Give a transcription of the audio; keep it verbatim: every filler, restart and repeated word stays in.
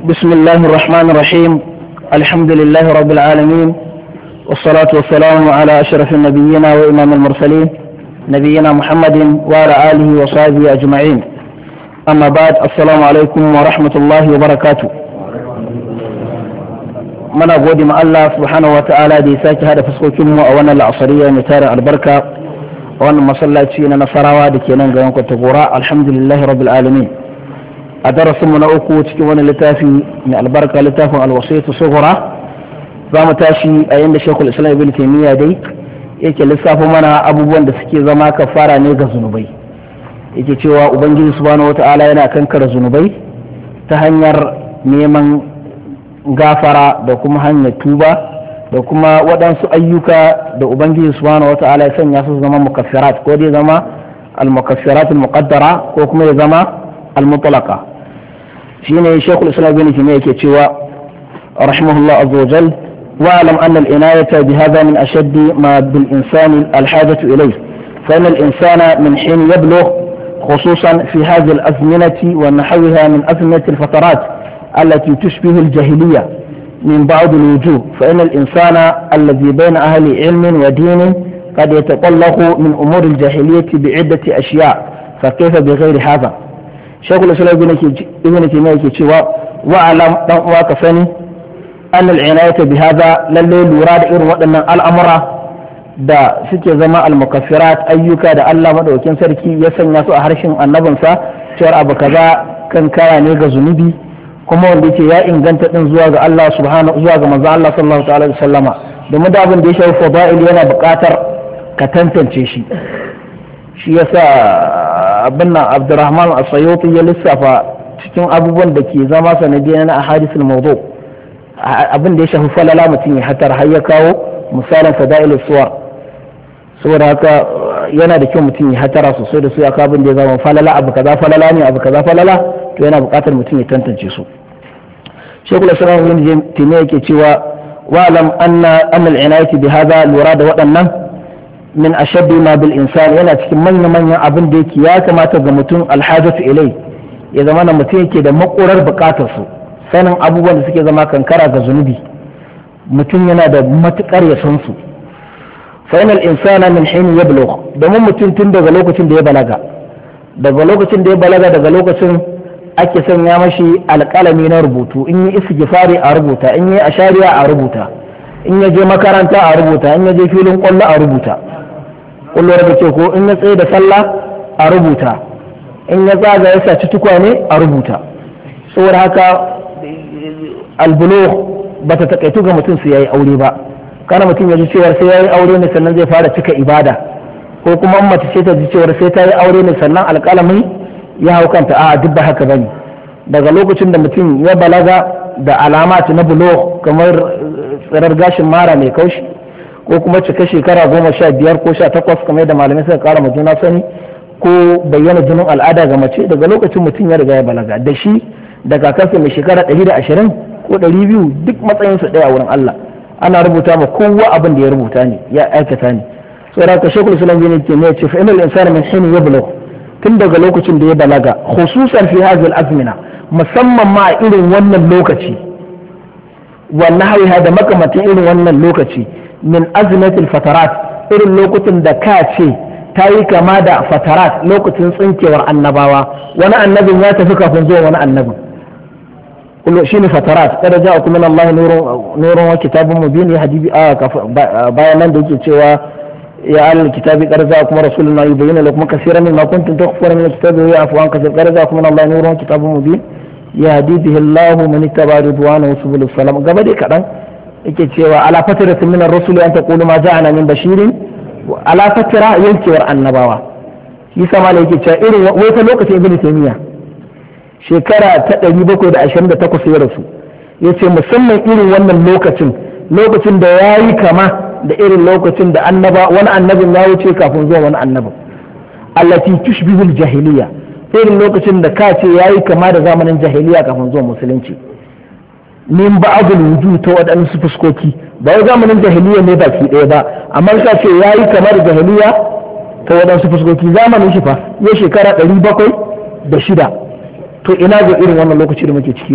بسم الله الرحمن الرحيم. الحمد لله رب العالمين، والصلاة والسلام على أشرف النبيين وإمام المرسلين نبينا محمد وعلى آله وصحبه أجمعين. أما بعد، السلام عليكم ورحمة الله وبركاته. من أقول مع الله سبحانه وتعالى دي ساكي هذا فسقوكم وأولا العصرية متارع البركة وأن مصلاتين نصراوا دي كينان قيانكو تقوراء. الحمد لله رب العالمين. a darasinmu na uku cikin wani littafi mai albarka, littafin alwasaitu sughra, za mu tashi a yanda shekul islam ibn taimiyya dai yake lissafo mana abubuwan da suke zama kafara ne ga zunubai. Yake cewa ubangiji subhanahu wata'ala yana kankara zunubai ta hanyar neman gafara da kuma hanyar tuba da kuma waɗansu ayyuka da ubangiji subhanahu wata'ala ya sanya su zama mukaffirat, ko dai zama al-mukaffirat al-muqaddara ko kuma ya zama al-mutlaqa. شيني شيخ الإسلام ابن تيمية كتشوى رحمه الله عز وجل: واعلم أن العناية بهذا من أشد ما بالإنسان الحاجة إليه، فإن الإنسان من حين يبلغ، خصوصا في هذه الأزمنة ونحوها من أزمنة الفترات التي تشبه الجاهلية من بعض الوجوه، فإن الإنسان الذي بين أهل علم ودين قد يتطلق من أمور الجاهلية بعدة أشياء، فكيف بغير هذا؟ shekul islam ibn taymiyyah ke cewa wa'alam dan uwa ka sani an al'inayata bi hada, lalle lura da irin waɗannan al'amura da suke zama al-mukaffirat, ayyuka da Allah madaukakin sarki ya sanya su a harshen annabinsa cewa abu kaza kan kara ne ga zunubi, kuma wanda yake ya inganta din zuwa ga Allah subhanahu zuwa ga manzon Allah sallallahu alaihi wasallama, domin da abin da ya shafi fadail yana buƙatar ka tantance shi. shi yasa abin nan Abdurrahman as-Sayuti ya lissafa cikin abubuwan da ke zama sanadiyar na ahadithul mawdu, abin da ya shafi falala mutum ya hatar har ya kawo misalin fadailus suwar. saboda haka yana da kyau mutum ya hatara sosai da su aka abin da ya zama falala, abu kaza falala ne, abu kaza falala, to yana buƙatar mutum ya tantance su. Shekul Islam Ibn Taymiyyah yake cewa wa'lam anna anna al-inayati bi hadha, lura da waɗannan min ashaddi ma bil insan, yana cikin manya manyan abin da yake ya kamata ga mutum alhajatu ilai, ya zama na mutum yake da makurar bukatar su, sanin abubuwan da suke zama kankara ga zunubi, mutum yana da matukar ya san su. fa inal insana min hin yablugh, domin mutum tun daga lokacin da ya balaga daga lokacin da ya balaga daga lokacin ake sanya mashi alƙalami na rubutu, in yi istighfari a rubuta, in yi ashariya a rubuta, in ya je makaranta a rubuta, in ya je filin kwallo a rubuta, kullum da ce ko in ya tsaye da sallah a rubuta, in ya zaga ya saci tukwane a rubuta. saboda haka albulugh ba ta takaitu ga mutum su yayi aure ba, kana mutum ya ji cewar sai yayi aure ne sannan zai fara cika ibada, ko kuma in mace ce ta ji cewar sai ta yi aure ne sannan alƙalamin ya hau kanta. a duk da haka bane, daga lokacin da mutum ya balaga da alamat na bulugh kamar tsirar gashin mara mai kaushi, ko kuma cika shekara goma sha biyar ko sha takwas kamar yadda malamai suka kara ma juna sani, ko bayyana jinin al'ada ga mace, daga lokacin mutum ya riga ya balaga, da shi da kakarsa mai shekara ɗari da ashirin ko ɗari biyu duk matsayinsu ɗaya a wurin Allah, ana rubuta ma kowa abin da ya rubuta ne ya aikata ne. saboda ka shekul islam bin taymiyyah ce fa inal insana min hin yablugh, tun daga lokacin da ya balaga, khususan fi hadhihi al-azmina, musamman ma a irin wannan lokaci, wannan haiha da makamantan irin wannan lokaci, min azmatil fatarat, irin lokutan da ka ce ta yi kama da fatarat, lokacin tsinkewar annabawa, wani annabin ya tafi kafin zuwa wani annabin, kullu shine fatarat. kada ja'a kuma min Allah nurun nurun wa kitabun mubin ya hadibi a bayan nan da yake cewa ya ahlul kitabi qad ja'a kuma rasuluna yubayyinu lakum kaseeran mimma kuntum tukhfuna min al-kitabi wa ya'fu an kaseer, qad ja'a kuma min Allah nurun wa kitabun mubin yahdi bihi Allah man ittaba ridwanahu subul salam. gaba dai kadan yake cewa ala fatratin min ar-rusuli an taqulu ma ja'ana min bashirin, ala fatra yankewar annabawa. shi sama ne yake cewa irin wai ta lokacin ibnu taymiya shekara ta ɗari bakwai da ashirin da takwas ya rasu, yace musamman irin wannan lokacin lokacin da yayi kama da irin lokacin da annaba wani annabin ya wuce kafin zuwa wani annabin, allati tushbihul jahiliya, irin lokacin da ka ce yayi kama da zamanin jahiliya kafin zuwa musulunci, min ba'dul wujuh, ta waɗansu fuskoki, ba wai zamanin jahiliya ne baki ɗaya ba, amma ka ce yayi kamar jahiliya ta waɗansu fuskoki. zamanin shi fa ya shekara ɗari bakwai da shida, to ina ga irin wannan lokaci da muke ciki.